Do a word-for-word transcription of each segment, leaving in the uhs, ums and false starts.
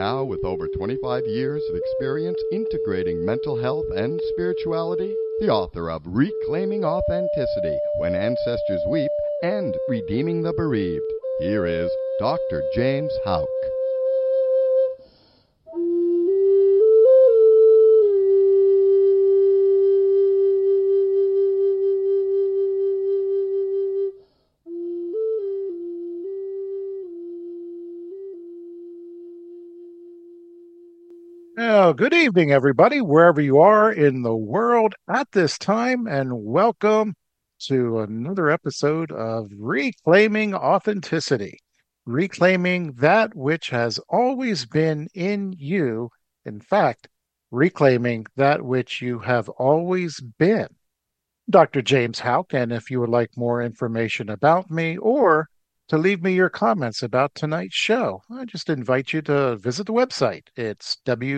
Now, with over twenty-five years of experience integrating mental health and spirituality, the author of Reclaiming Authenticity When Ancestors Weep and Redeeming the Bereaved, here is Doctor James Houck. Oh, good evening, everybody, wherever you are in the world at this time, and welcome to another episode of Reclaiming Authenticity, reclaiming that which has always been in you. In fact, reclaiming that which you have always been. Doctor James Houck, and if you would like more information about me or to leave me your comments about tonight's show, I just invite you to visit the website. It's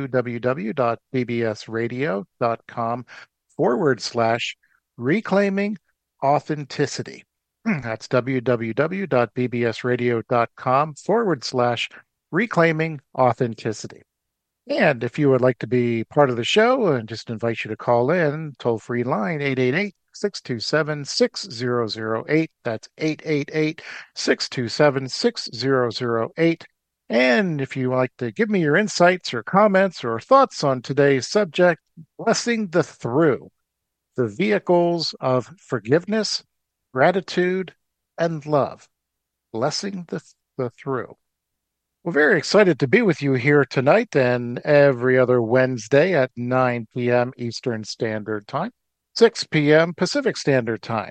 www.bbsradio.com forward slash reclaiming authenticity. That's www.bbsradio.com forward slash reclaiming authenticity. And if you would like to be part of the show, I just invite you to call in, toll-free line eight eight eight, six two seven, six zero zero eight. That's eight eight eight, six two seven, six zero zero eight. And if you would like to give me your insights or comments or thoughts on today's subject, blessing the through, the vehicles of forgiveness, gratitude, and love. Blessing the, the through. We're very excited to be with you here tonight and every other Wednesday at nine p.m. Eastern Standard Time, six p.m. Pacific Standard Time.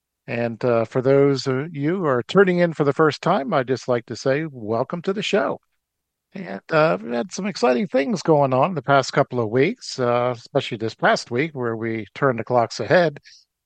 And uh, for those of you who are tuning in for the first time, I'd just like to say welcome to the show. And uh, we've had some exciting things going on the past couple of weeks, uh, especially this past week where we turned the clocks ahead,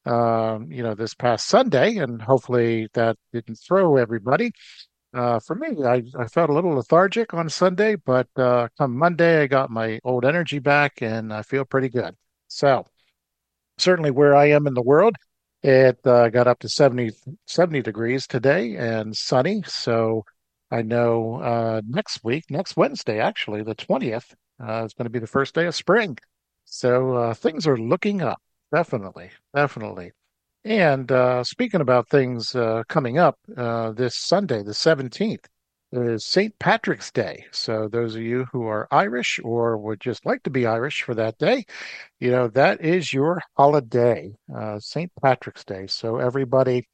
um, you know, this past Sunday, and hopefully that didn't throw everybody. Uh, for me, I, I felt a little lethargic on Sunday, but uh, come Monday, I got my old energy back and I feel pretty good. So, certainly where I am in the world, it uh, got up to seventy seventy degrees today and sunny. So, I know uh, next week, next Wednesday, actually, the twentieth, uh, is going to be the first day of spring. So, uh, things are looking up. Definitely, definitely. And uh, speaking about things uh, coming up, uh, this Sunday, the seventeenth, is Saint Patrick's Day. So, those of you who are Irish or would just like to be Irish for that day, you know, that is your holiday, uh, Saint Patrick's Day. So, everybody,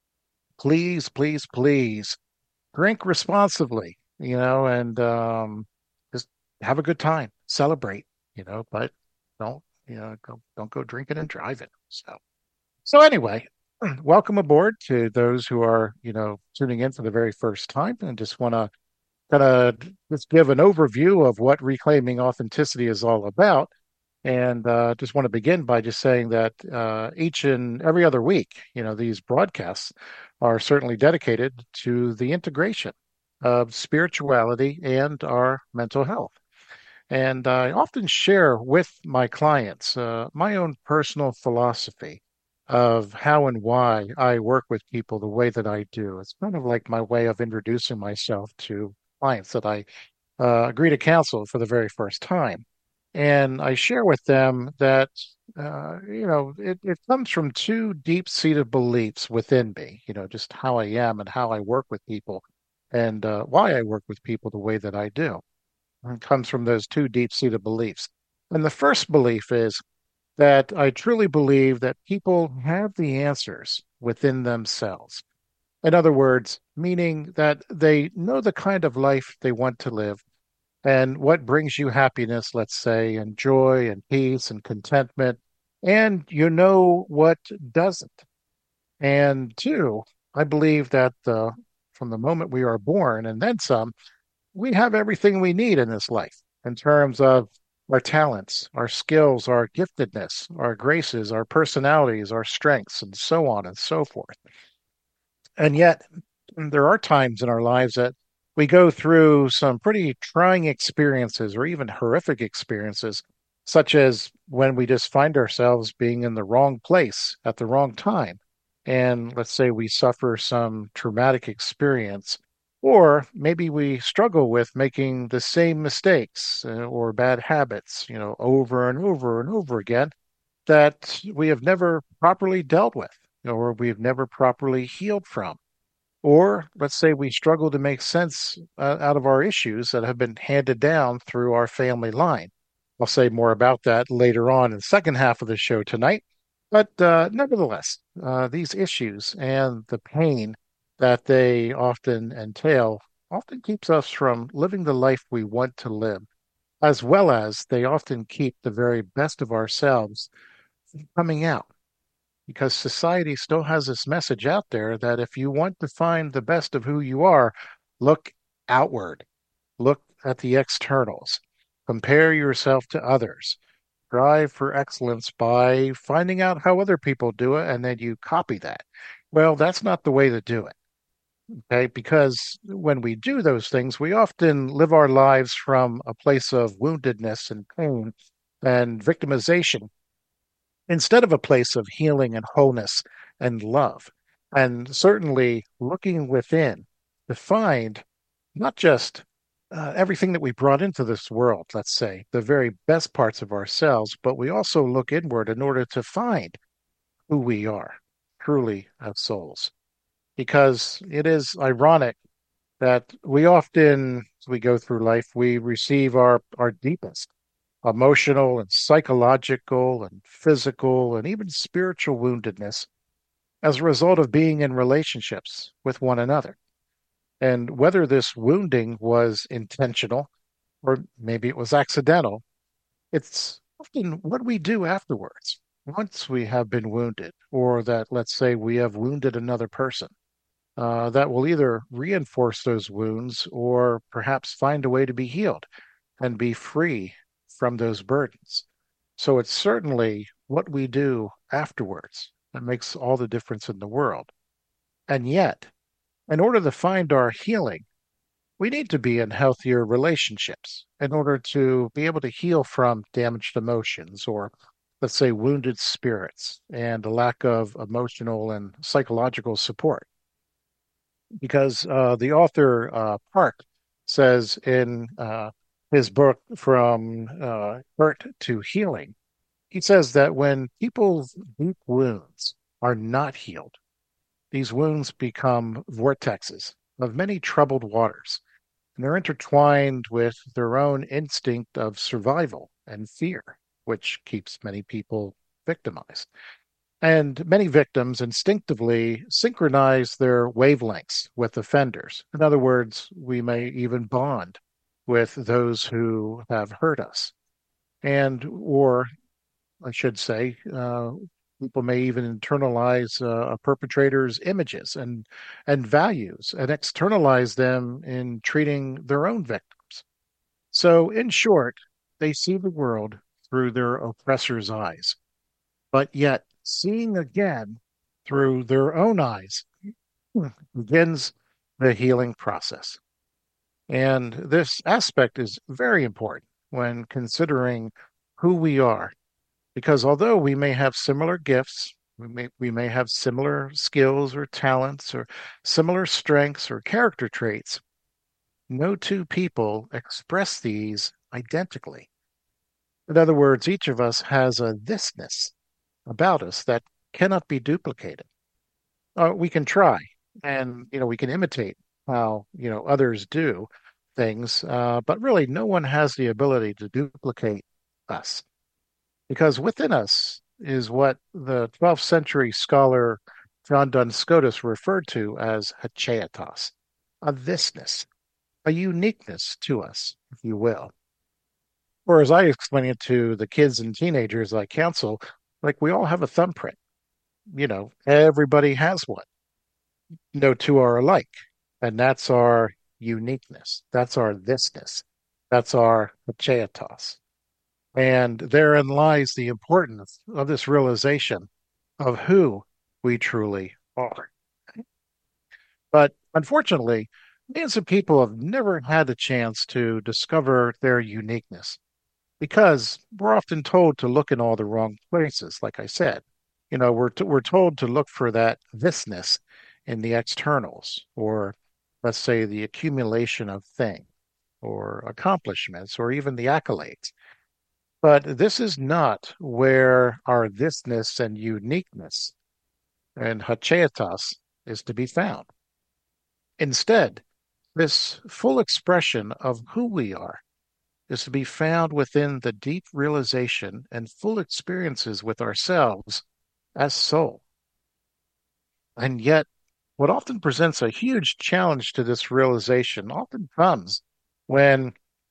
please, please, please drink responsibly, you know, and um, just have a good time, celebrate, you know, but don't, you know, go, don't go drinking and driving. So, so anyway, welcome aboard to those who are, you know, tuning in for the very first time, and just want to kind of just give an overview of what reclaiming authenticity is all about. And uh, just want to begin by just saying that uh, each and every other week, you know, these broadcasts are certainly dedicated to the integration of spirituality and our mental health. And I often share with my clients uh, my own personal philosophy of how and why I work with people the way that I do. It's kind of like my way of introducing myself to clients that I uh, agree to counsel for the very first time. And I share with them that, uh, you know, it, it comes from two deep-seated beliefs within me, you know, just how I am and how I work with people and uh, why I work with people the way that I do. It comes from those two deep-seated beliefs. And the first belief is that I truly believe that people have the answers within themselves. In other words, meaning that they know the kind of life they want to live and what brings you happiness, let's say, and joy and peace and contentment, and you know what doesn't. And two, I believe that uh, from the moment we are born and then some, we have everything we need in this life in terms of our talents, our skills, our giftedness, our graces, our personalities, our strengths, and so on and so forth. And yet, there are times in our lives that we go through some pretty trying experiences or even horrific experiences, such as when we just find ourselves being in the wrong place at the wrong time. And let's say we suffer some traumatic experience, Or maybe we struggle with making the same mistakes uh, or bad habits, you know, over and over and over again that we have never properly dealt with or we've never properly healed from. Or let's say we struggle to make sense uh, out of our issues that have been handed down through our family line. I'll say more about that later on in the second half of the show tonight. But uh, nevertheless, uh, these issues and the pain that they often entail often keeps us from living the life we want to live, as well as they often keep the very best of ourselves from coming out. Because society still has this message out there that if you want to find the best of who you are, look outward, look at the externals, compare yourself to others, strive for excellence by finding out how other people do it and then you copy that. Well, that's not the way to do it. Okay, because when we do those things, we often live our lives from a place of woundedness and pain and victimization instead of a place of healing and wholeness and love. And certainly looking within to find not just uh, everything that we brought into this world, let's say, the very best parts of ourselves, but we also look inward in order to find who we are truly as souls. Because it is ironic that we often, as we go through life, we receive our, our deepest emotional and psychological and physical and even spiritual woundedness as a result of being in relationships with one another. And whether this wounding was intentional or maybe it was accidental, it's often what we do afterwards once we have been wounded, or that, let's say, we have wounded another person. Uh, that will either reinforce those wounds or perhaps find a way to be healed and be free from those burdens. So it's certainly what we do afterwards that makes all the difference in the world. And yet, in order to find our healing, we need to be in healthier relationships in order to be able to heal from damaged emotions or, let's say, wounded spirits and a lack of emotional and psychological support. Because uh, the author, uh, Park, says in uh, his book, From uh, Hurt to Healing, he says that when people's deep wounds are not healed, these wounds become vortexes of many troubled waters, and they're intertwined with their own instinct of survival and fear, which keeps many people victimized. And many victims instinctively synchronize their wavelengths with offenders. In other words, we may even bond with those who have hurt us. And, or I should say, uh, people may even internalize uh, a perpetrator's images and, and values and externalize them in treating their own victims. So, in short, they see the world through their oppressor's eyes, but yet seeing again through their own eyes begins the healing process. And this aspect is very important when considering who we are, because although we may have similar gifts, we may, we may have similar skills or talents or similar strengths or character traits, no two people express these identically. In other words, each of us has a thisness about us that cannot be duplicated. Uh, we can try, and you know, we can imitate how you know others do things, uh, but really, no one has the ability to duplicate us, because within us is what the twelfth century scholar John Duns Scotus referred to as hacheatos, a thisness, a uniqueness to us, if you will. Or as I explain it to the kids and teenagers I counsel, like we all have a thumbprint. You know, everybody has one. No two are alike. And that's our uniqueness. That's our thisness. That's our hacheatos. And therein lies the importance of this realization of who we truly are. But unfortunately, millions of people have never had the chance to discover their uniqueness because we're often told to look in all the wrong places, like I said. You know, we're, t- we're told to look for that thisness in the externals or let's say, the accumulation of things or accomplishments or even the accolades. But this is not where our thisness and uniqueness and hachetas is to be found. Instead, this full expression of who we are is to be found within the deep realization and full experiences with ourselves as soul. And yet, what often presents a huge challenge to this realization often comes when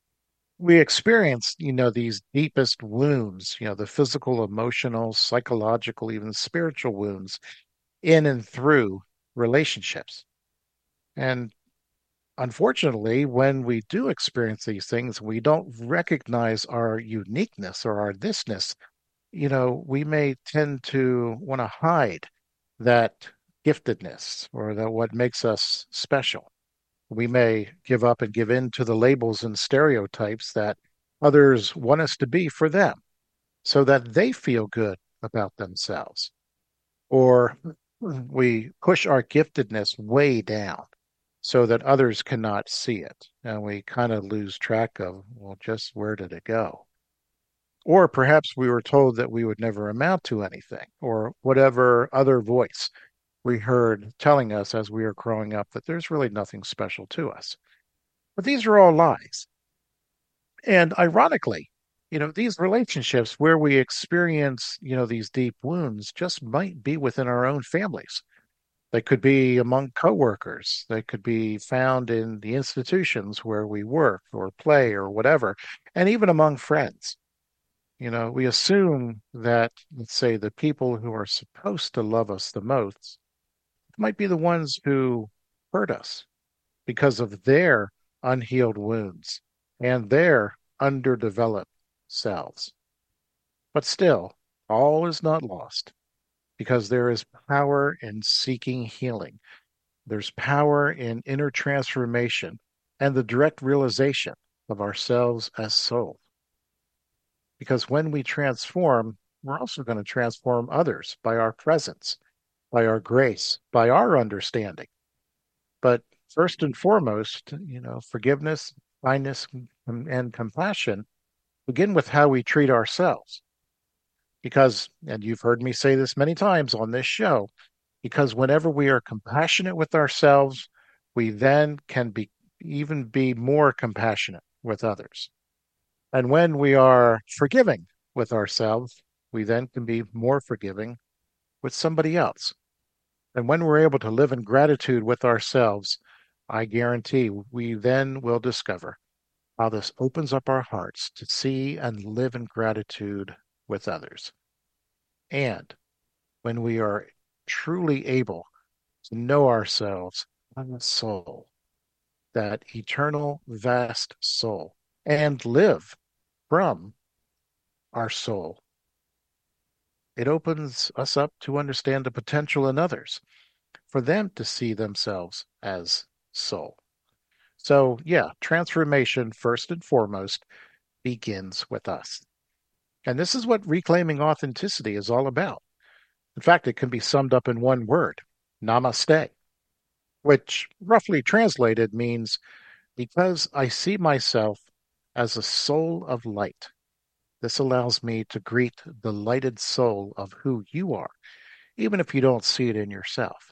we experience, you know, these deepest wounds, you know, the physical, emotional, psychological, even spiritual wounds in and through relationships. And unfortunately, when we do experience these things, we don't recognize our uniqueness or our thisness. You know, we may tend to want to hide that giftedness or that what makes us special. We may give up and give in to the labels and stereotypes that others want us to be for them so that they feel good about themselves. Or we push our giftedness way down so that others cannot see it. And we kind of lose track of, well, just where did it go? Or perhaps we were told that we would never amount to anything, or whatever other voice we heard telling us as we were growing up that there's really nothing special to us. But these are all lies. And ironically, you know, these relationships where we experience, you know, these deep wounds just might be within our own families. They could be among coworkers. They could be found in the institutions where we work or play or whatever, and even among friends. You know, we assume that, let's say, the people who are supposed to love us the most might be the ones who hurt us because of their unhealed wounds and their underdeveloped selves. But still, all is not lost because there is power in seeking healing. There's power in inner transformation and the direct realization of ourselves as soul. Because when we transform, we're also going to transform others by our presence, by our grace, by our understanding. But first and foremost, you know, forgiveness, kindness, and compassion begin with how we treat ourselves. Because, and you've heard me say this many times on this show, because whenever we are compassionate with ourselves, we then can be even be more compassionate with others. And when we are forgiving with ourselves, we then can be more forgiving with somebody else. And when we're able to live in gratitude with ourselves, I guarantee we then will discover how this opens up our hearts to see and live in gratitude with others. And when we are truly able to know ourselves as a soul, that eternal, vast soul, and live from our soul, it opens us up to understand the potential in others, for them to see themselves as soul. So, yeah, transformation, first and foremost, begins with us. And this is what reclaiming authenticity is all about. In fact, it can be summed up in one word, namaste, which roughly translated means because I see myself as a soul of light. This allows me to greet the lighted soul of who you are, even if you don't see it in yourself.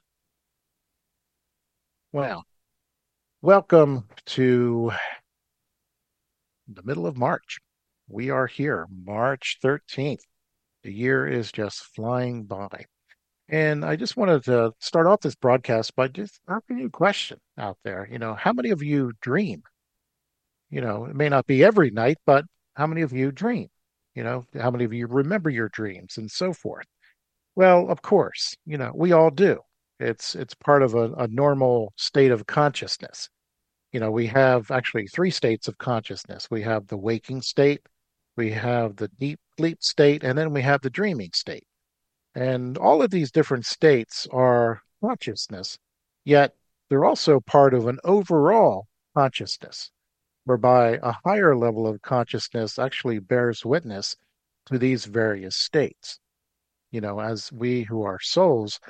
Well, welcome to the middle of March. We are here, March thirteenth. The year is just flying by. And I just wanted to start off this broadcast by just asking you a question out there. You know, how many of you dream? You know, it may not be every night, but how many of you dream? You know, how many of you remember your dreams and so forth? Well, of course, you know, we all do. It's it's part of a, a normal state of consciousness. You know, we have actually three states of consciousness. We have the waking state, we have the deep sleep state, and then we have the dreaming state. And all of these different states are consciousness, yet they're also part of an overall consciousness, whereby a higher level of consciousness actually bears witness to these various states. You know, as we who are souls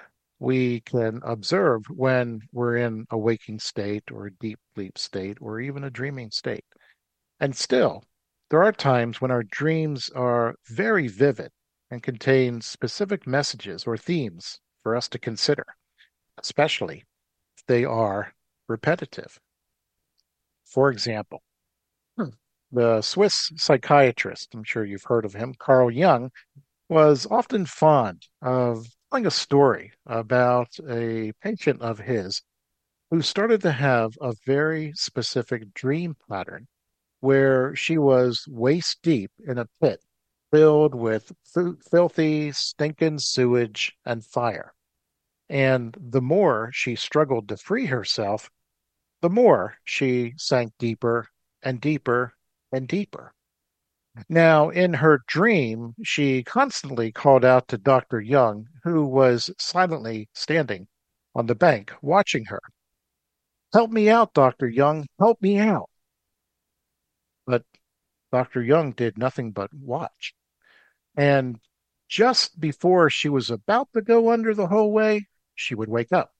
we can observe when we're in a waking state or a deep sleep state or even a dreaming state. And still, there are times when our dreams are very vivid and contain specific messages or themes for us to consider, especially if they are repetitive. For example, hmm, the Swiss psychiatrist, I'm sure you've heard of him, Carl Jung, was often fond of telling a story about a patient of his who started to have a very specific dream pattern where she was waist deep in a pit filled with fu- filthy, stinking sewage and fire. And the more she struggled to free herself, the more she sank deeper and deeper and deeper. Now, in her dream, she constantly called out to Doctor Young, who was silently standing on the bank watching her. Help me out, Doctor Young, help me out. But Doctor Young did nothing but watch. And just before she was about to go under the whole way, she would wake up.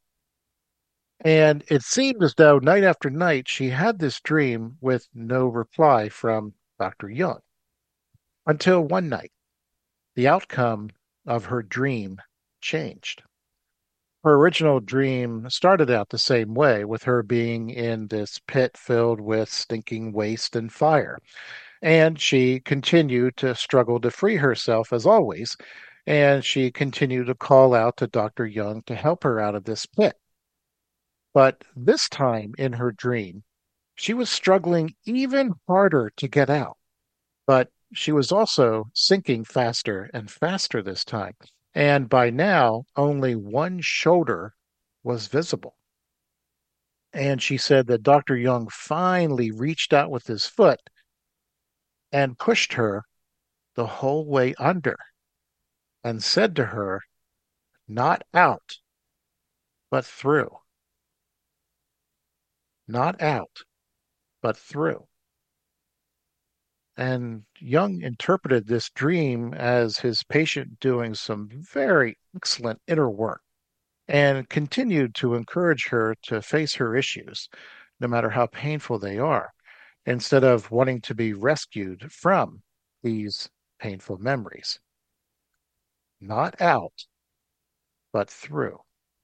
And it seemed as though night after night she had this dream with no reply from Doctor Young. Until one night, the outcome of her dream changed. Her original dream started out the same way, with her being in this pit filled with stinking waste and fire. And she continued to struggle to free herself as always, and she continued to call out to Doctor Young to help her out of this pit. But this time in her dream, she was struggling even harder to get out. But she was also sinking faster and faster this time. And by now, only one shoulder was visible. And she said that Doctor Young finally reached out with his foot and pushed her the whole way under and said to her, not out, but through. Not out, but through. And Jung interpreted this dream as his patient doing some very excellent inner work and continued to encourage her to face her issues, no matter how painful they are, instead of wanting to be rescued from these painful memories. Not out, but through.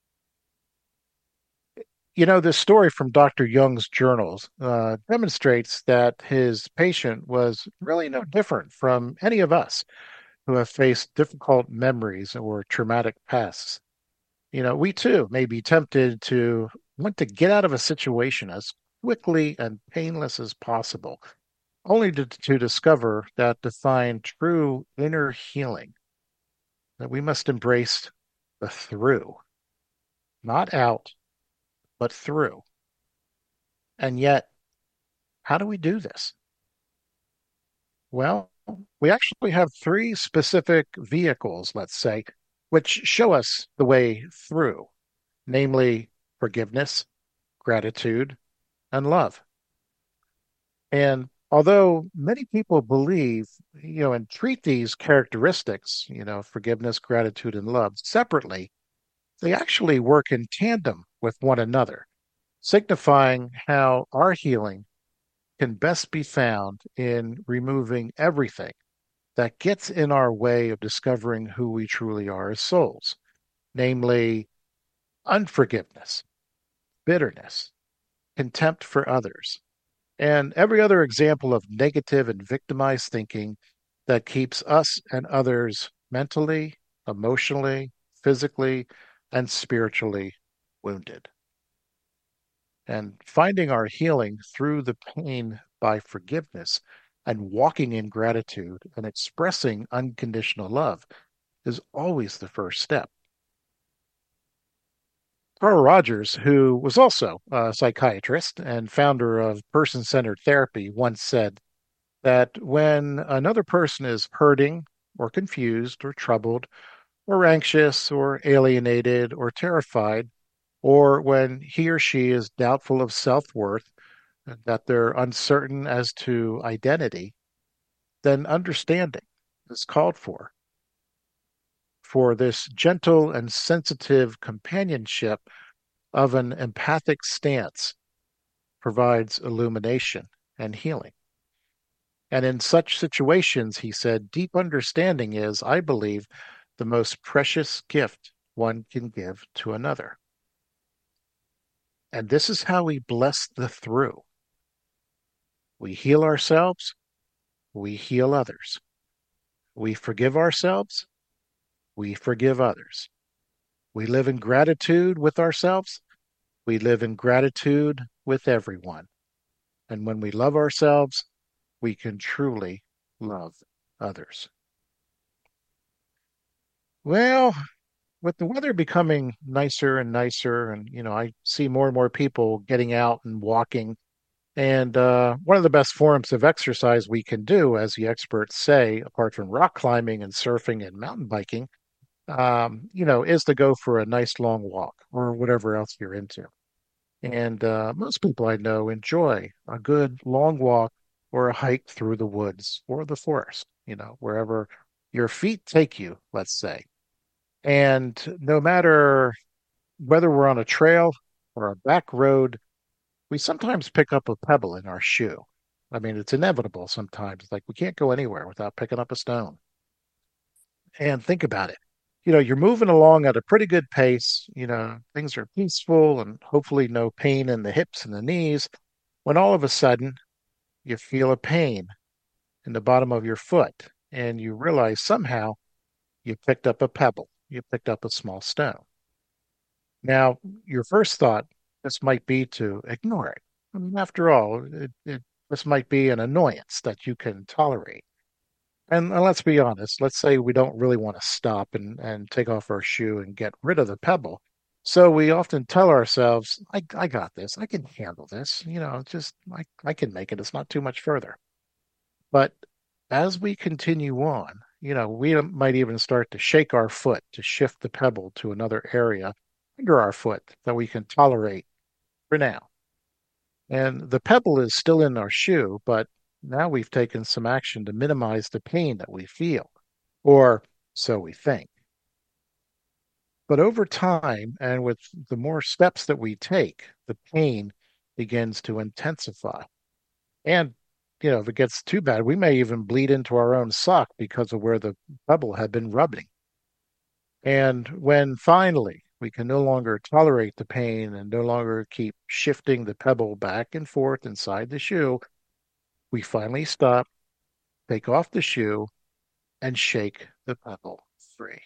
You know, this story from Doctor Young's journals uh, demonstrates that his patient was really no different from any of us who have faced difficult memories or traumatic pasts. You know, we too may be tempted to want to get out of a situation as quickly and painless as possible, only to, to discover that to find true inner healing, that we must embrace the through, not out, but through. And yet, how do we do this? Well, we actually have three specific vehicles, let's say, which show us the way through, namely forgiveness, gratitude, and love. And although many people believe, you know, and treat these characteristics, you know, forgiveness, gratitude, and love separately, they actually work in tandem with one another, signifying how our healing can best be found in removing everything that gets in our way of discovering who we truly are as souls, namely unforgiveness, bitterness, contempt for others, and every other example of negative and victimized thinking that keeps us and others mentally, emotionally, physically, and spiritually wounded. And finding our healing through the pain by forgiveness and walking in gratitude and expressing unconditional love is always the first step. Carl Rogers, who was also a psychiatrist and founder of person centered therapy, once said that when another person is hurting or confused or troubled or anxious or alienated or terrified, or when he or she is doubtful of self worth, that they're uncertain as to identity, then understanding is called for. for this gentle and sensitive companionship of an empathic stance provides illumination and healing. And in such situations, he said, deep understanding is, I believe, the most precious gift one can give to another. And this is how we bless the through. We heal ourselves, we heal others. We forgive ourselves, we forgive others. We live in gratitude with ourselves, we live in gratitude with everyone. And when we love ourselves, we can truly love others. Well, with the weather becoming nicer and nicer, and you know, I see more and more people getting out and walking. And uh, one of the best forms of exercise we can do, as the experts say, apart from rock climbing and surfing and mountain biking, um, you know, is to go for a nice long walk or whatever else you're into. And uh, most people I know enjoy a good long walk or a hike through the woods or the forest, you know, wherever your feet take you, let's say. And no matter whether we're on a trail or a back road, we sometimes pick up a pebble in our shoe. I mean, it's inevitable sometimes. Like we can't go anywhere without picking up a stone. And think about it. You know, you're moving along at a pretty good pace. You know, things are peaceful and hopefully no pain in the hips and the knees. When all of a sudden you feel a pain in the bottom of your foot and you realize somehow you picked up a pebble, you picked up a small stone. Now, your first thought, this might be to ignore it. I mean, after all, it, it, this might be an annoyance that you can tolerate. And, and let's be honest, let's say we don't really want to stop and, and take off our shoe and get rid of the pebble. So we often tell ourselves, I, I got this. I can handle this. You know, just I, I can make it. It's not too much further. But as we continue on, you know, we might even start to shake our foot to shift the pebble to another area under our foot that we can tolerate for now. And the pebble is still in our shoe, but now we've taken some action to minimize the pain that we feel, or so we think. But over time, and with the more steps that we take, the pain begins to intensify. And, you know, if it gets too bad, we may even bleed into our own sock because of where the pebble had been rubbing. And when finally we can no longer tolerate the pain and no longer keep shifting the pebble back and forth inside the shoe, we finally stop, take off the shoe, and shake the pebble free.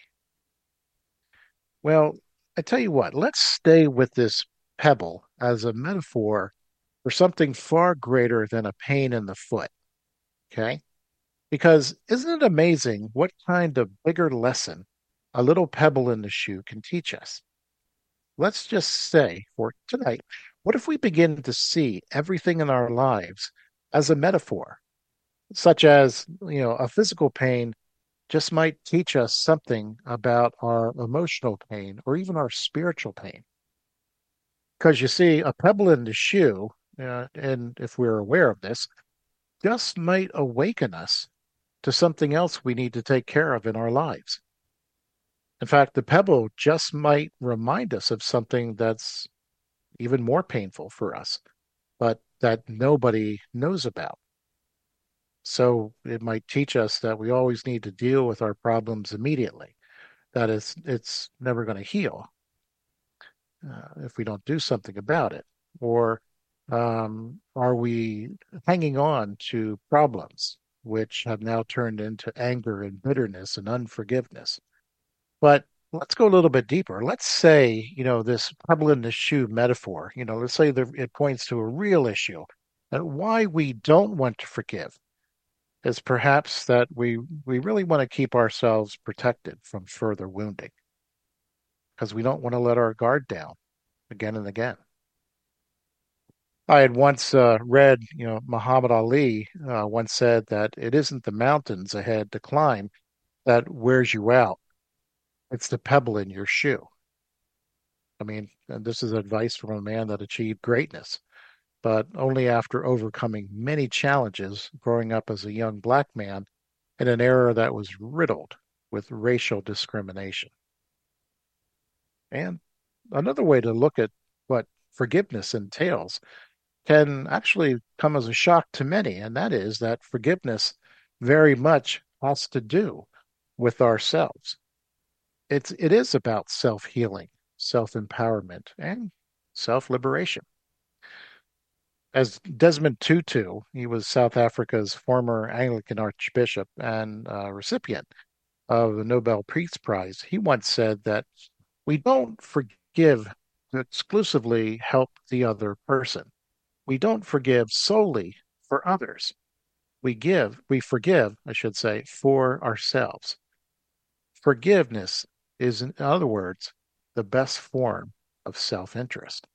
Well, I tell you what, let's stay with this pebble as a metaphor for something far greater than a pain in the foot. Okay? Because isn't it amazing what kind of bigger lesson a little pebble in the shoe can teach us? Let's just say for tonight, what if we begin to see everything in our lives as a metaphor, such as, you know, a physical pain just might teach us something about our emotional pain or even our spiritual pain. Because you see, a pebble in the shoe, uh, and if we're aware of this, just might awaken us to something else we need to take care of in our lives. In fact, the pebble just might remind us of something that's even more painful for us, but that nobody knows about. So it might teach us that we always need to deal with our problems immediately, that it's, it's never going to heal uh, if we don't do something about it. Or um, are we hanging on to problems which have now turned into anger and bitterness and unforgiveness? But let's go a little bit deeper. Let's say, you know, this pebble in the shoe metaphor, you know, let's say that it points to a real issue and why we don't want to forgive is perhaps that we we really want to keep ourselves protected from further wounding because we don't want to let our guard down again and again. I had once uh, read, you know, Muhammad Ali uh, once said that it isn't the mountains ahead to climb that wears you out. It's the pebble in your shoe. I mean, and this is advice from a man that achieved greatness, but only after overcoming many challenges growing up as a young black man in an era that was riddled with racial discrimination. And another way to look at what forgiveness entails can actually come as a shock to many, and that is that forgiveness very much has to do with ourselves. It's it is about self-healing, self-empowerment, and self-liberation. As Desmond Tutu, he was South Africa's former Anglican archbishop and uh, recipient of the Nobel Peace Prize. He once said that we don't forgive to exclusively help the other person. We don't forgive solely for others. We give, we forgive, I should say, for ourselves. Forgiveness is, in other words, the best form of self-interest.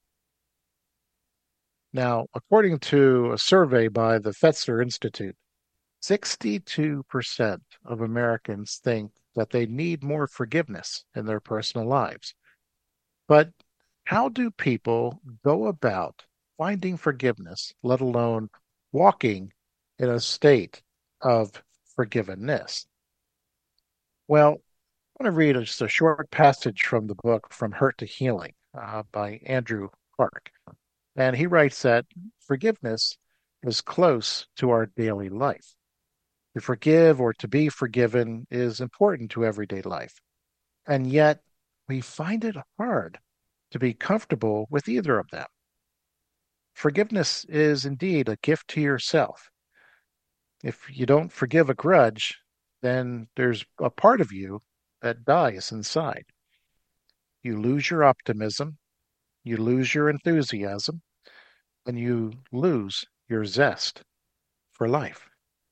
Now, according to a survey by the Fetzer Institute, sixty-two percent of Americans think that they need more forgiveness in their personal lives. But how do people go about finding forgiveness, let alone walking in a state of forgiveness? Well, I want to read just a short passage from the book From Hurt to Healing uh, by Andrew Clark. And he writes that forgiveness is close to our daily life. To forgive or to be forgiven is important to everyday life. And yet we find it hard to be comfortable with either of them. Forgiveness is indeed a gift to yourself. If you don't forgive a grudge, then there's a part of you that dies inside. You lose your optimism, you lose your enthusiasm, and you lose your zest for life.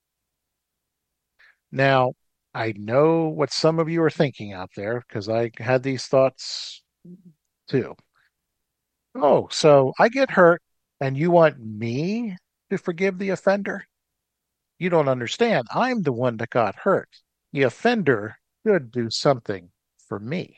Now, I know what some of you are thinking out there because I had these thoughts too. Oh, so I get hurt and you want me to forgive the offender? You don't understand. I'm the one that got hurt. The offender should do something for me.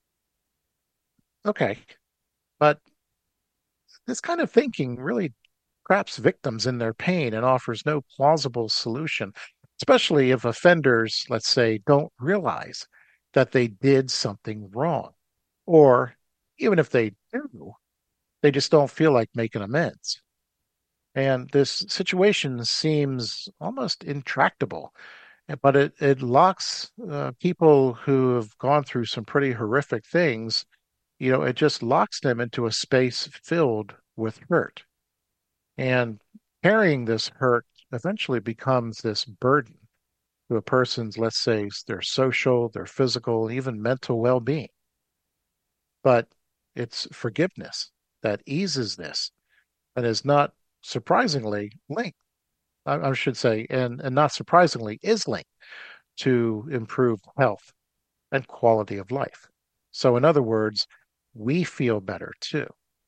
Okay, but this kind of thinking really traps victims in their pain and offers no plausible solution, especially if offenders, let's say, don't realize that they did something wrong. Or even if they do, they just don't feel like making amends. And this situation seems almost intractable, but it, it locks uh, people who have gone through some pretty horrific things, you know, it just locks them into a space filled with hurt. And carrying this hurt eventually becomes this burden to a person's, let's say, their social, their physical, even mental well being. But it's forgiveness that eases this and is not surprisingly linked, I, I should say, and, and not surprisingly is linked to improved health and quality of life. So, in other words, we feel better too.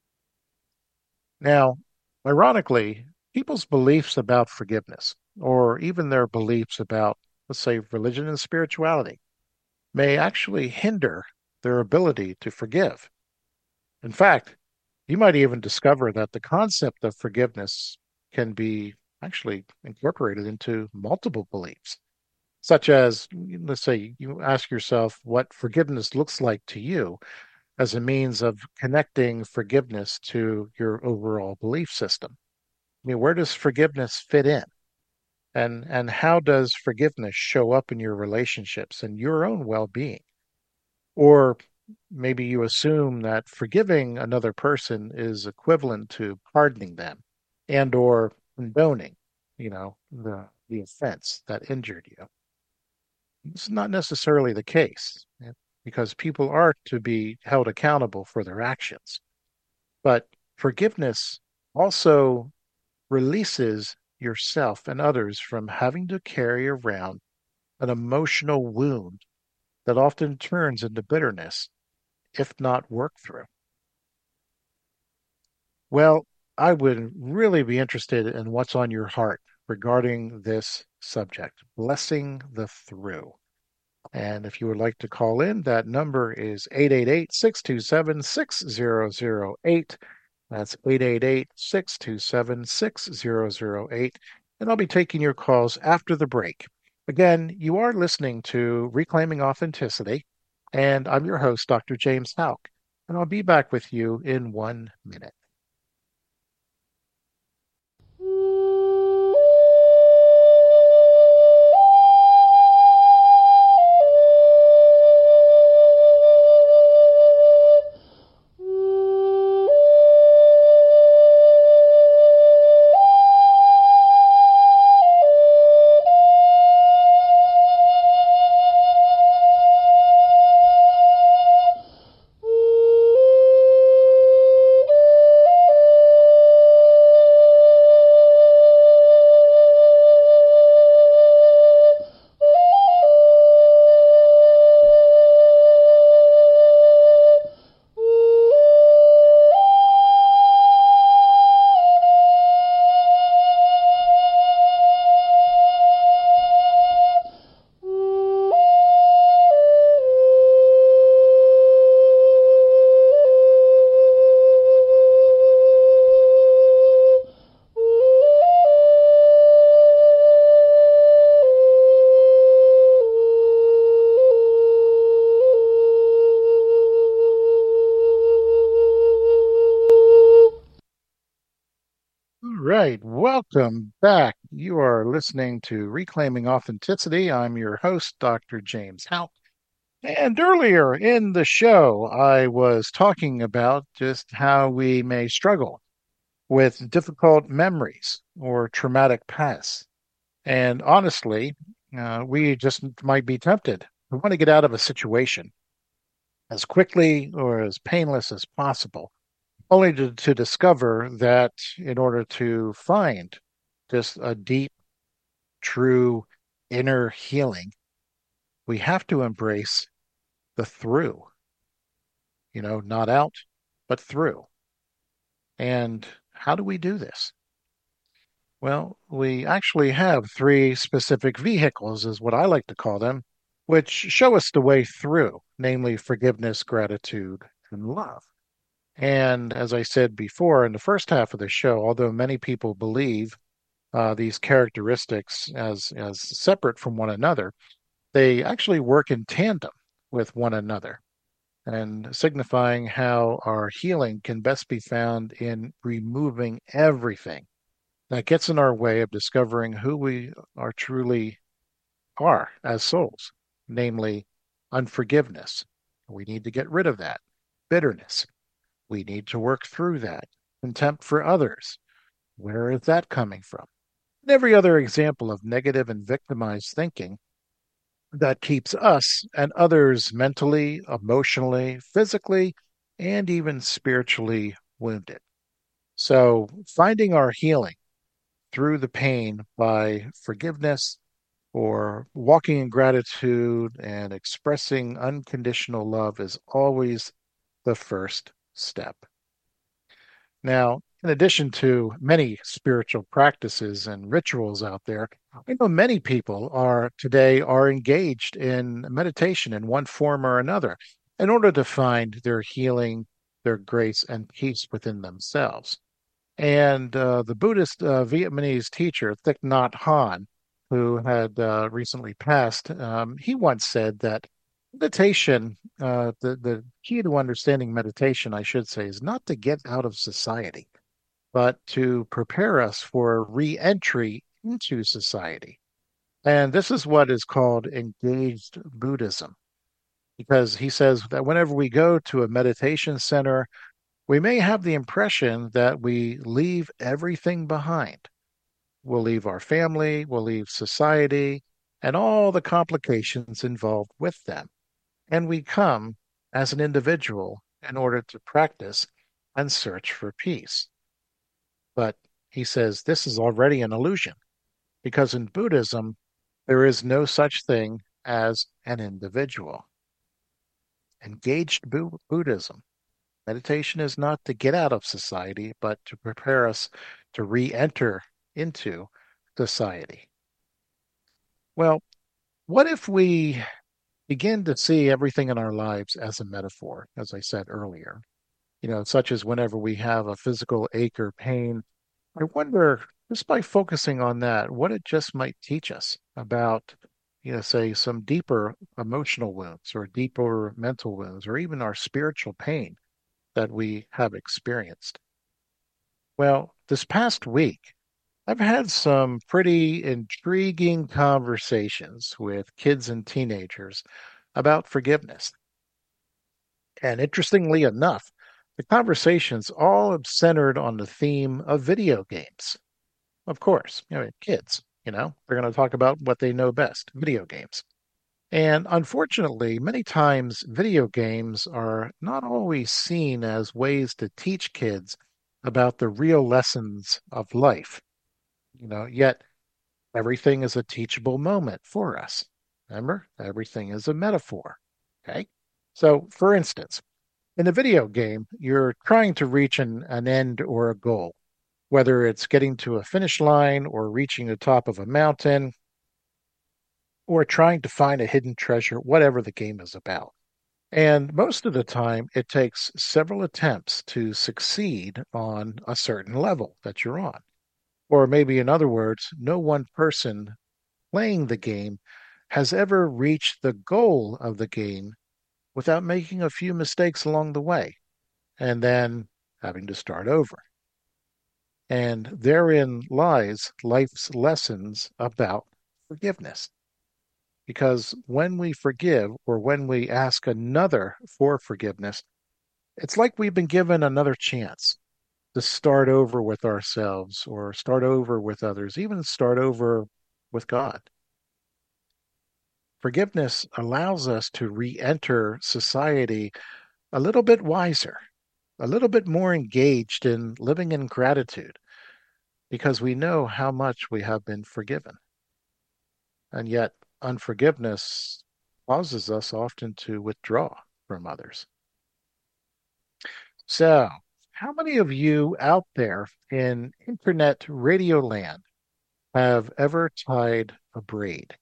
Now, ironically, people's beliefs about forgiveness, or even their beliefs about, let's say, religion and spirituality, may actually hinder their ability to forgive. In fact, you might even discover that the concept of forgiveness can be actually incorporated into multiple beliefs, such as, let's say, you ask yourself what forgiveness looks like to you as a means of connecting forgiveness to your overall belief system. I mean, where does forgiveness fit in? And, and how does forgiveness show up in your relationships and your own well being? Or maybe you assume that forgiving another person is equivalent to pardoning them and or condoning, you know, the, the offense that injured you. This is not necessarily the case because people are to be held accountable for their actions. But forgiveness also releases yourself and others from having to carry around an emotional wound that often turns into bitterness if not worked through. Well, I would really be interested in what's on your heart regarding this subject, blessing the through. And if you would like to call in, that number is eight eight eight, six two seven, six zero zero eight. That's eight eight eight, six two seven, six zero zero eight. And I'll be taking your calls after the break. Again, you are listening to Reclaiming Authenticity, and I'm your host, Doctor James Houck, and I'll be back with you in one minute. All right, welcome back. You are listening to Reclaiming Authenticity. I'm your host, Doctor James Houck. And earlier in the show, I was talking about just how we may struggle with difficult memories or traumatic past. And honestly, uh, we just might be tempted. We want to get out of a situation as quickly or as painless as possible, only to, to discover that in order to find just a deep, true inner healing, we have to embrace the through, you know, not out, but through. And how do we do this? Well, we actually have three specific vehicles, is what I like to call them, which show us the way through, namely forgiveness, gratitude, and love. And as I said before in the first half of the show, although many people believe uh, these characteristics as, as separate from one another, they actually work in tandem with one another and signifying how our healing can best be found in removing everything that gets in our way of discovering who we are truly are as souls, namely unforgiveness. We need to get rid of that. Bitterness. We need to work through that. Contempt for others. Where is that coming from? And every other example of negative and victimized thinking that keeps us and others mentally, emotionally, physically, and even spiritually wounded. So, finding our healing through the pain by forgiveness or walking in gratitude and expressing unconditional love is always the first step. Now, in addition to many spiritual practices and rituals out there, I know many people are today are engaged in meditation in one form or another in order to find their healing, their grace, and peace within themselves. And uh, the Buddhist uh, Vietnamese teacher, Thich Nhat Hanh, who had uh, recently passed, um, he once said that meditation, uh, the, the key to understanding meditation, I should say, is not to get out of society, but to prepare us for re-entry into society. And this is what is called engaged Buddhism, because he says that whenever we go to a meditation center, we may have the impression that we leave everything behind. We'll leave our family, we'll leave society, and all the complications involved with them. And we come as an individual in order to practice and search for peace. But he says this is already an illusion, because in Buddhism, there is no such thing as an individual. Engaged Bu- Buddhism. Meditation is not to get out of society, but to prepare us to re enter into society. Well, what if we begin to see everything in our lives as a metaphor, as I said earlier? You know, such as whenever we have a physical ache or pain, I wonder, just by focusing on that, what it just might teach us about you know, say some deeper emotional wounds or deeper mental wounds or even our spiritual pain that we have experienced. Well, this past week, I've had some pretty intriguing conversations with kids and teenagers about forgiveness. And interestingly enough, the conversations all have centered on the theme of video games. Of course, you know, kids, you know, they're going to talk about what they know best, video games. And unfortunately, many times video games are not always seen as ways to teach kids about the real lessons of life. You know, yet everything is a teachable moment for us. Remember, everything is a metaphor. Okay. So, for instance, in a video game, you're trying to reach an, an end or a goal, whether it's getting to a finish line or reaching the top of a mountain or trying to find a hidden treasure, whatever the game is about. And most of the time, it takes several attempts to succeed on a certain level that you're on. Or maybe, in other words, no one person playing the game has ever reached the goal of the game without making a few mistakes along the way and then having to start over. And therein lies life's lessons about forgiveness. Because when we forgive or when we ask another for forgiveness, it's like we've been given another chance to start over with ourselves or start over with others, even start over with God. Forgiveness allows us to re enter society a little bit wiser, a little bit more engaged in living in gratitude because we know how much we have been forgiven. And yet, unforgiveness causes us often to withdraw from others. So, how many of you out there in internet radio land have ever tied a braid?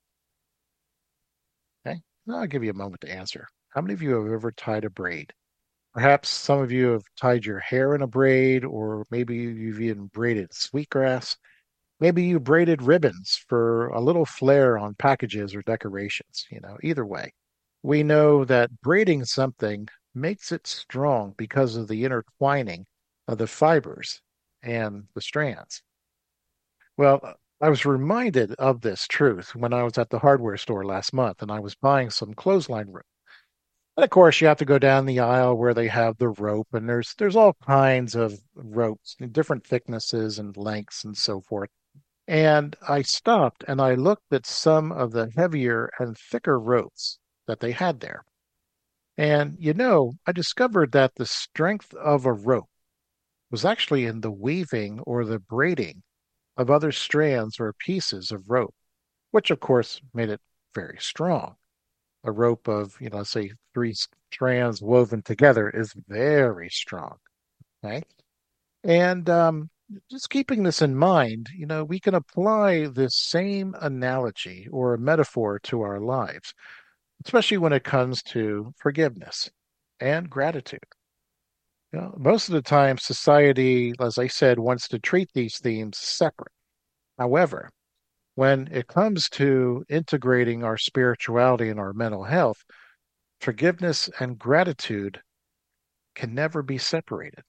Okay, I'll give you a moment to answer. How many of you have ever tied a braid? Perhaps some of you have tied your hair in a braid, or maybe you've even braided sweetgrass. Maybe you braided ribbons for a little flair on packages or decorations. You know, either way, we know that braiding something makes it strong because of the intertwining of the fibers and the strands. Well, I was reminded of this truth when I was at the hardware store last month and I was buying some clothesline rope. And of course, you have to go down the aisle where they have the rope, and there's there's all kinds of ropes, different thicknesses and lengths and so forth. And I stopped and I looked at some of the heavier and thicker ropes that they had there. And you know, I discovered that the strength of a rope was actually in the weaving or the braiding of other strands or pieces of rope, which of course made it very strong. A rope of, you know, say three strands woven together is very strong. Okay. And um, just keeping this in mind, you know, we can apply this same analogy or metaphor to our lives, especially when it comes to forgiveness and gratitude. You know, most of the time, society, as I said, wants to treat these themes separate. However, when it comes to integrating our spirituality and our mental health, forgiveness and gratitude can never be separated.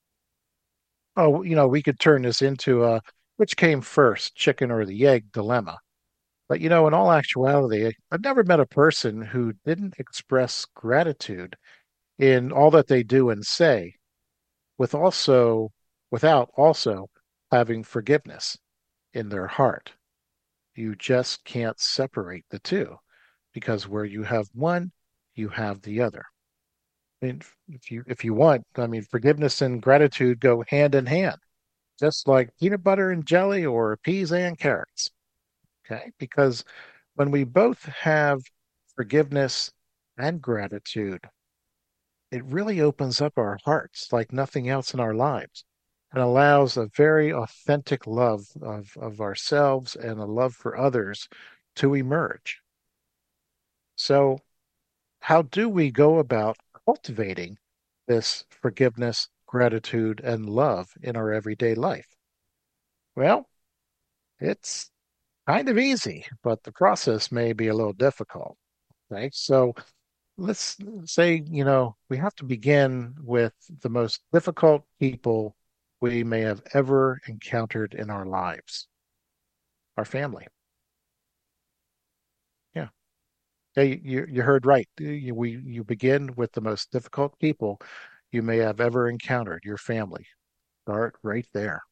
Oh, you know, we could turn this into a which came first, chicken or the egg dilemma. But, you know, in all actuality, I've never met a person who didn't express gratitude in all that they do and say, with also, without also having forgiveness in their heart. You just can't separate the two because where you have one, you have the other. I mean, if you if you want, I mean, forgiveness and gratitude go hand in hand, just like peanut butter and jelly or peas and carrots. Okay, because when we both have forgiveness and gratitude, it really opens up our hearts like nothing else in our lives and allows a very authentic love of, of ourselves and a love for others to emerge. So, how do we go about cultivating this forgiveness, gratitude, and love in our everyday life? Well, it's Kind of easy, but the process may be a little difficult. Okay, so let's say, you know, we have to begin with the most difficult people we may have ever encountered in our lives, our family. Yeah. Yeah, you, you you heard right. You, we, you begin with the most difficult people you may have ever encountered, your family. Start right there.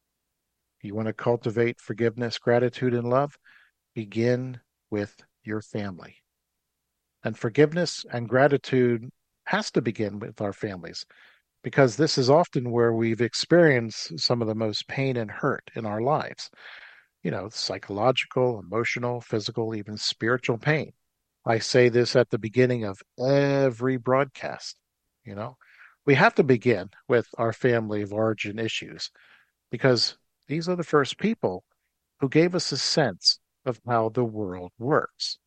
You want to cultivate forgiveness, gratitude, and love? Begin with your family. And forgiveness and gratitude has to begin with our families because this is often where we've experienced some of the most pain and hurt in our lives. You know, psychological, emotional, physical, even spiritual pain. I say this at the beginning of every broadcast. You know, we have to begin with our family of origin issues because these are the first people who gave us a sense of how the world works.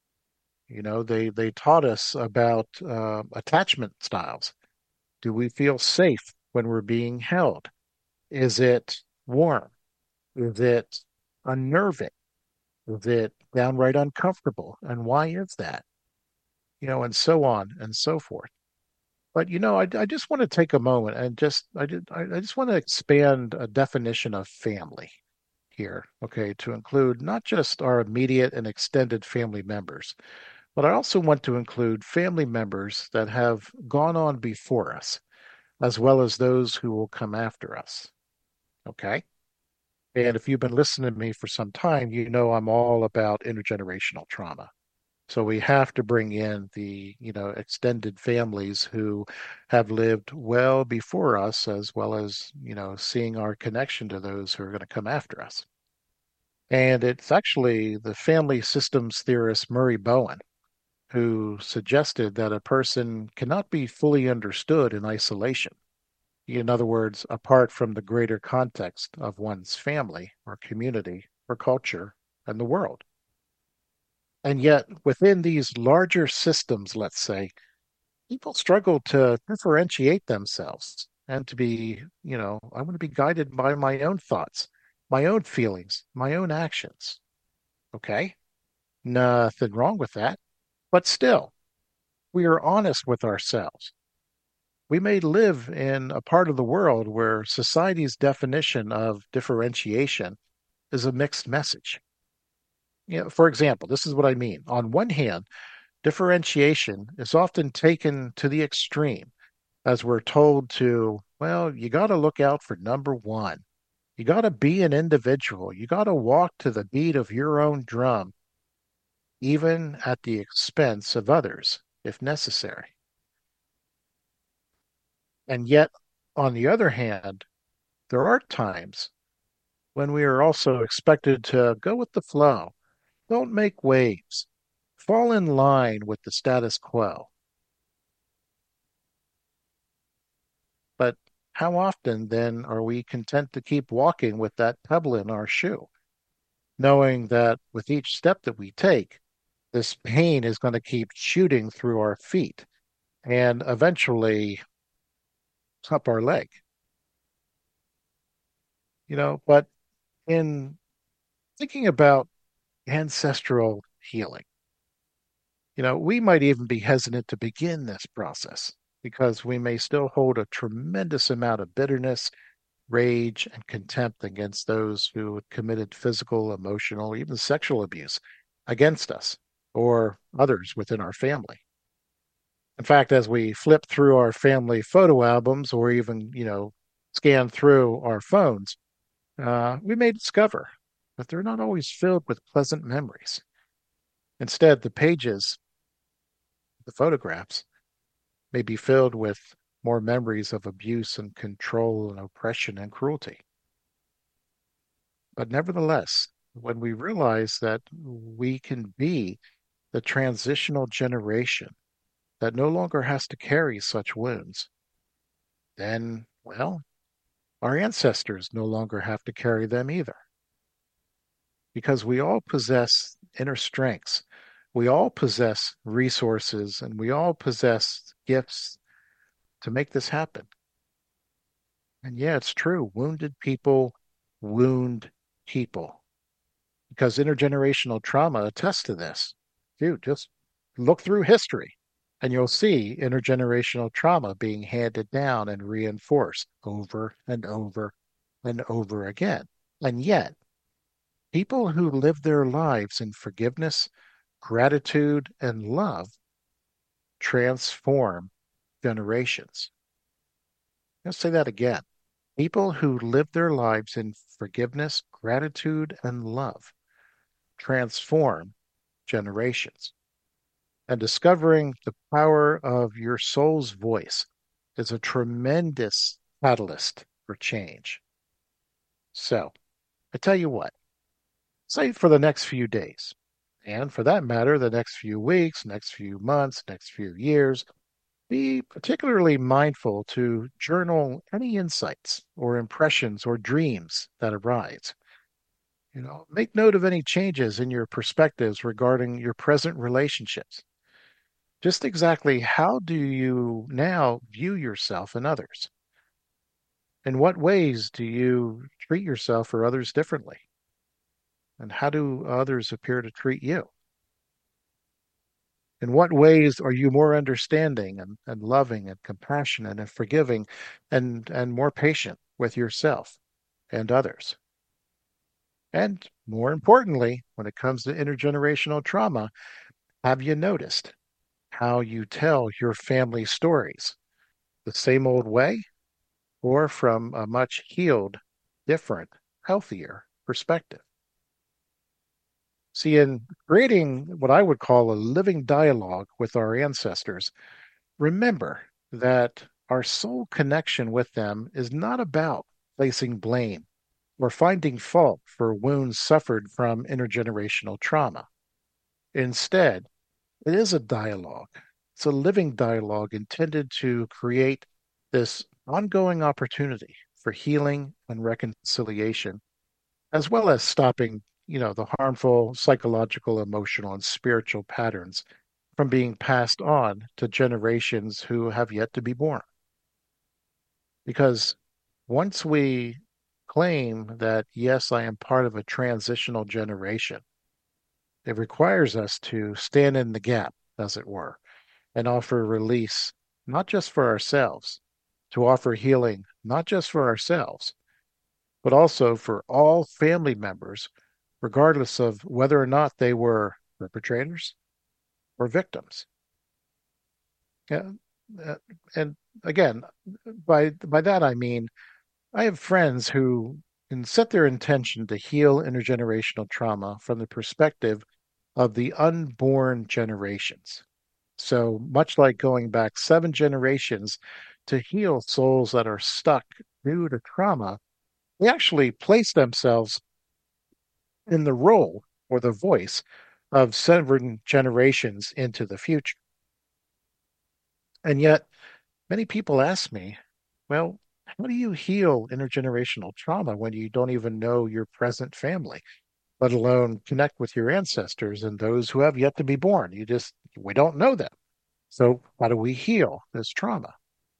You know, they they taught us about uh, attachment styles. Do we feel safe when we're being held? Is it warm? Is it unnerving? Is it downright uncomfortable? And why is that? You know, and so on and so forth. But you know, I, I just want to take a moment and just I did I, I just want to expand a definition of family here, okay, to include not just our immediate and extended family members, but I also want to include family members that have gone on before us, as well as those who will come after us. Okay. And if you've been listening to me for some time, you know I'm all about intergenerational trauma. So we have to bring in the, you know, extended families who have lived well before us, as well as, you know, seeing our connection to those who are going to come after us. And it's actually the family systems theorist Murray Bowen who suggested that a person cannot be fully understood in isolation. In other words, apart from the greater context of one's family or community or culture and the world. And yet, within these larger systems, let's say, people struggle to differentiate themselves and to be, you know, I want to be guided by my own thoughts, my own feelings, my own actions. Okay? Nothing wrong with that. But still, we are honest with ourselves. We may live in a part of the world where society's definition of differentiation is a mixed message. You know, for example, this is what I mean. On one hand, differentiation is often taken to the extreme as we're told to, well, you got to look out for number one. You got to be an individual. You got to walk to the beat of your own drum, even at the expense of others, if necessary. And yet, on the other hand, there are times when we are also expected to go with the flow, don't make waves, fall in line with the status quo. But how often then are we content to keep walking with that pebble in our shoe, knowing that with each step that we take, this pain is going to keep shooting through our feet and eventually up our leg? You know, but in thinking about ancestral healing, you know, we might even be hesitant to begin this process because we may still hold a tremendous amount of bitterness, rage, and contempt against those who committed physical, emotional, even sexual abuse against us or others within our family. In fact, as we flip through our family photo albums or even, you know, scan through our phones, uh, we may discover that they're not always filled with pleasant memories. Instead, the pages, the photographs, may be filled with more memories of abuse and control and oppression and cruelty. But nevertheless, when we realize that we can be the transitional generation that no longer has to carry such wounds, then, well, our ancestors no longer have to carry them either. Because we all possess inner strengths, we all possess resources, and we all possess gifts to make this happen. And yeah, it's true. Wounded people wound people. because intergenerational trauma attests to this. Dude, just look through history and you'll see intergenerational trauma being handed down and reinforced over and over and over again. And yet, people who live their lives in forgiveness, gratitude, and love transform generations. Let's say that again. People who live their lives in forgiveness, gratitude, and love transform generations. And discovering the power of your soul's voice is a tremendous catalyst for change. So, I tell you what, say for the next few days, and for that matter, the next few weeks, next few months, next few years, be particularly mindful to journal any insights or impressions or dreams that arise. You know, make note of any changes in your perspectives regarding your present relationships. Just exactly how do you now view yourself and others? In what ways do you treat yourself or others differently? And how do others appear to treat you? In what ways are you more understanding and, and loving and compassionate and forgiving and, and more patient with yourself and others? And more importantly, when it comes to intergenerational trauma, have you noticed how you tell your family stories? The same old way or from a much healed, different, healthier perspective? See, in creating what I would call a living dialogue with our ancestors, remember that our soul connection with them is not about placing blame or finding fault for wounds suffered from intergenerational trauma. Instead, it is a dialogue. It's a living dialogue intended to create this ongoing opportunity for healing and reconciliation, as well as stopping, you know, the harmful psychological, emotional, and spiritual patterns from being passed on to generations who have yet to be born. Because once we claim that, yes, I am part of a transitional generation, it requires us to stand in the gap, as it were, and offer release, not just for ourselves, to offer healing, not just for ourselves, but also for all family members, regardless of whether or not they were perpetrators or victims. Yeah, uh, and again, by by that I mean I have friends who can set their intention to heal intergenerational trauma from the perspective of the unborn generations. So much like going back seven generations to heal souls that are stuck due to trauma, they actually place themselves in the role or the voice of seven generations into the future. And yet, many people ask me, well, how do you heal intergenerational trauma when you don't even know your present family, let alone connect with your ancestors and those who have yet to be born? You just, we don't know them. So, how do we heal this trauma?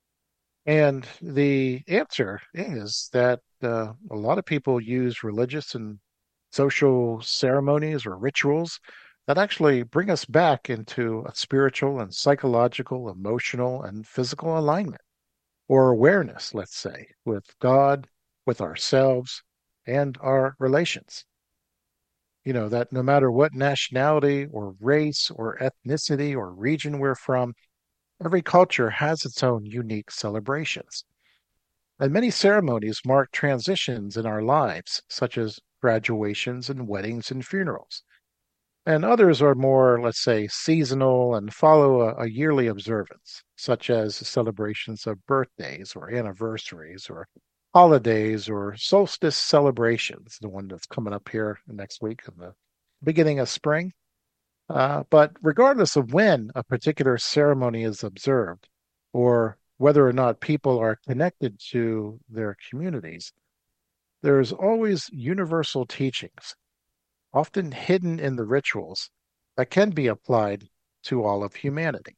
And the answer is that uh, a lot of people use religious and social ceremonies or rituals that actually bring us back into a spiritual and psychological, emotional, and physical alignment or awareness, let's say, with God, with ourselves, and our relations. You know, that no matter what nationality or race or ethnicity or region we're from, every culture has its own unique celebrations. And many ceremonies mark transitions in our lives, such as graduations and weddings and funerals. And others are more, let's say, seasonal and follow a, a yearly observance, such as celebrations of birthdays or anniversaries or holidays or solstice celebrations, the one that's coming up here next week in the beginning of spring. Uh, but regardless of when a particular ceremony is observed or whether or not people are connected to their communities, there's always universal teachings, often hidden in the rituals, that can be applied to all of humanity.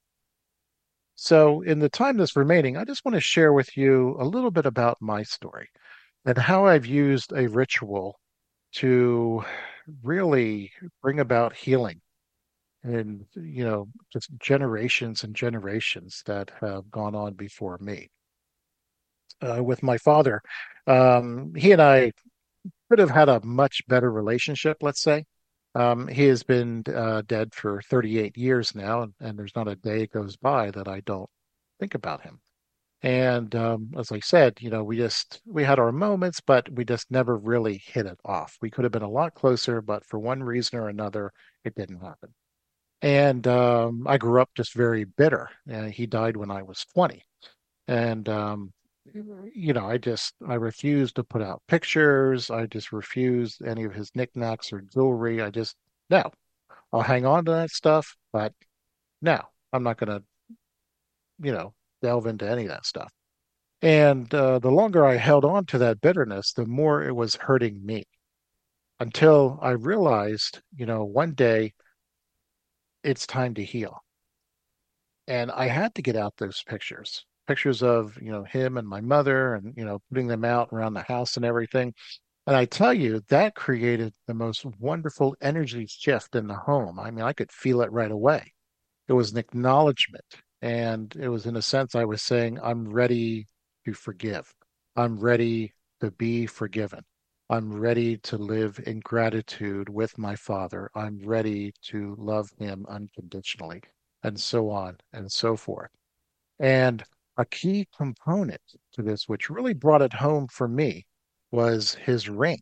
So, in the time that's remaining, I just want to share with you a little bit about my story and how I've used a ritual to really bring about healing in, you know, just generations and generations that have gone on before me. Uh, with my father, um, he and I could have had a much better relationship, let's say. Um, he has been uh, dead for thirty-eight years now, and, and there's not a day goes by that I don't think about him. And um, as I said, you know, we just we had our moments, but we just never really hit it off. We could have been a lot closer, but for one reason or another, it didn't happen. And um, I grew up just very bitter. Uh, he died when I was twenty, and um, you know, I just I refused to put out pictures. I just refused any of his knickknacks or jewelry. I just no, I'll hang on to that stuff, but no, I'm not going to, you know, delve into any of that stuff. And uh, the longer I held on to that bitterness, the more it was hurting me until I realized, you know, one day it's time to heal. And I had to get out those pictures, pictures of, you know, him and my mother and, you know, putting them out around the house and everything. And I tell you, that created the most wonderful energy shift in the home. I mean, I could feel it right away. It was an acknowledgement. And it was, in a sense, I was saying, I'm ready to forgive. I'm ready to be forgiven. I'm ready to live in gratitude with my Father. I'm ready to love him unconditionally, and so on and so forth. And a key component to this, which really brought it home for me, was his ring.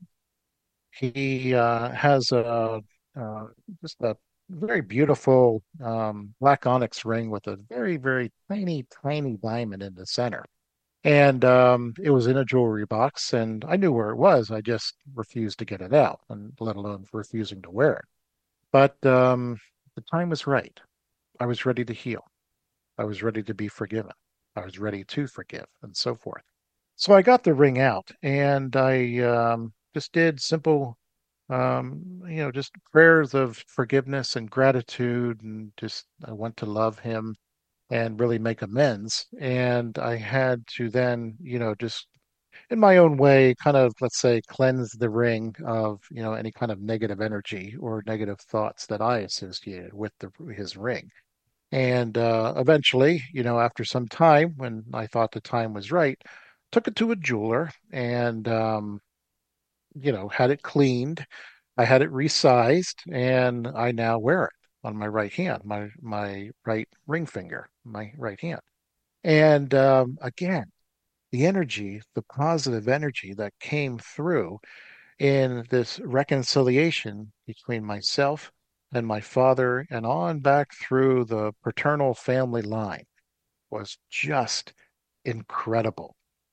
He uh, has a uh, just a very beautiful um, black onyx ring with a very, very tiny, tiny diamond in the center. And um, it was in a jewelry box, and I knew where it was. I just refused to get it out, and let alone refusing to wear it. But um, the time was right. I was ready to heal. I was ready to be forgiven. I was ready to forgive, and so forth. So I got the ring out, and I um, just did simple um, you know, just prayers of forgiveness and gratitude, and just I want to love him and really make amends. And I had to then, you know, just in my own way, kind of, let's say, cleanse the ring of, you know, any kind of negative energy or negative thoughts that I associated with the, his ring. And uh, eventually, you know, after some time, when I thought the time was right, took it to a jeweler and, um, you know, had it cleaned. I had it resized, and I now wear it on my right hand, my my right ring finger, my right hand. And um, again, the energy, the positive energy that came through in this reconciliation between myself and my father and on back through the paternal family line was just incredible.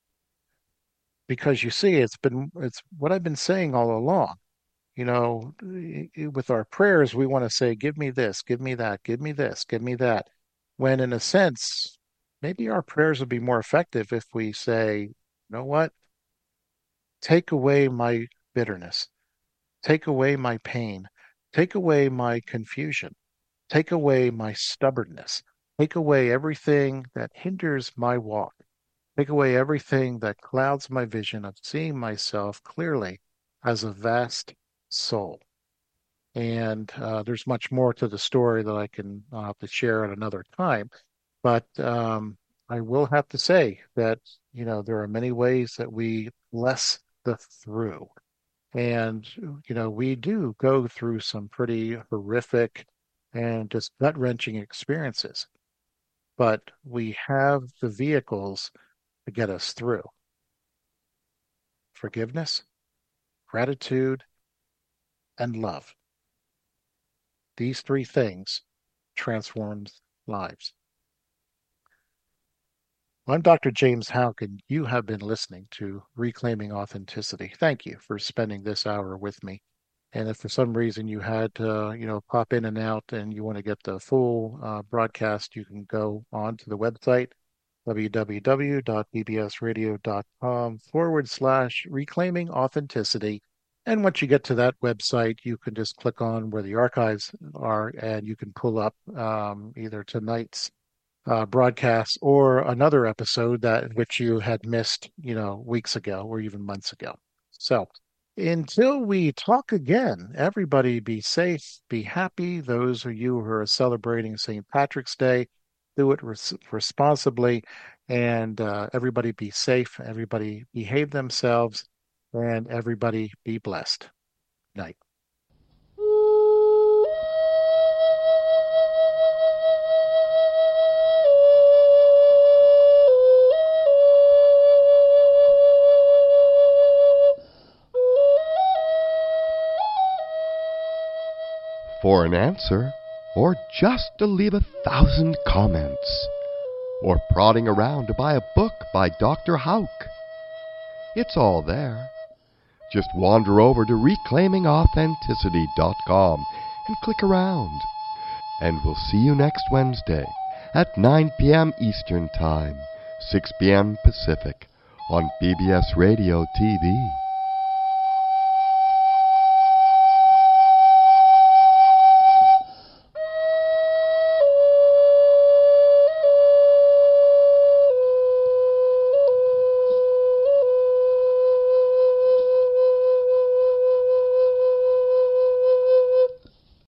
Because you see, it's been it's what I've been saying all along. You know, with our prayers, we want to say, give me this, give me that, give me this, give me that. When in a sense, maybe our prayers would be more effective if we say, you know what? Take away my bitterness, take away my pain, take away my confusion, take away my stubbornness, take away everything that hinders my walk, take away everything that clouds my vision of seeing myself clearly as a vast soul. And uh, there's much more to the story that I can uh, have to share at another time. But um, I will have to say that, you know, there are many ways that we bless the through. And, you know, we do go through some pretty horrific and just gut-wrenching experiences, but we have the vehicles to get us through. Forgiveness, gratitude, and love. These three things transform lives. I'm Doctor James Houck, and you have been listening to Reclaiming Authenticity. Thank you for spending this hour with me. And if for some reason you had to, you know, pop in and out and you want to get the full uh, broadcast, you can go on to the website, www.bbsradio.com forward slash reclaiming authenticity. And once you get to that website, you can just click on where the archives are and you can pull up um, either tonight's uh, broadcast or another episode that which you had missed, you know, weeks ago or even months ago. So Until we talk again, everybody be safe, be happy. Those of you who are celebrating Saint Patrick's Day, do it res- responsibly, and uh, everybody be safe, everybody behave themselves, and everybody be blessed. Night. For an answer, or just to leave a thousand comments, or prodding around to buy a book by Doctor Houck. It's all there. Just wander over to reclaiming authenticity dot com and click around. And we'll see you next Wednesday at nine p.m. Eastern Time, six p.m. Pacific on B B S Radio T V.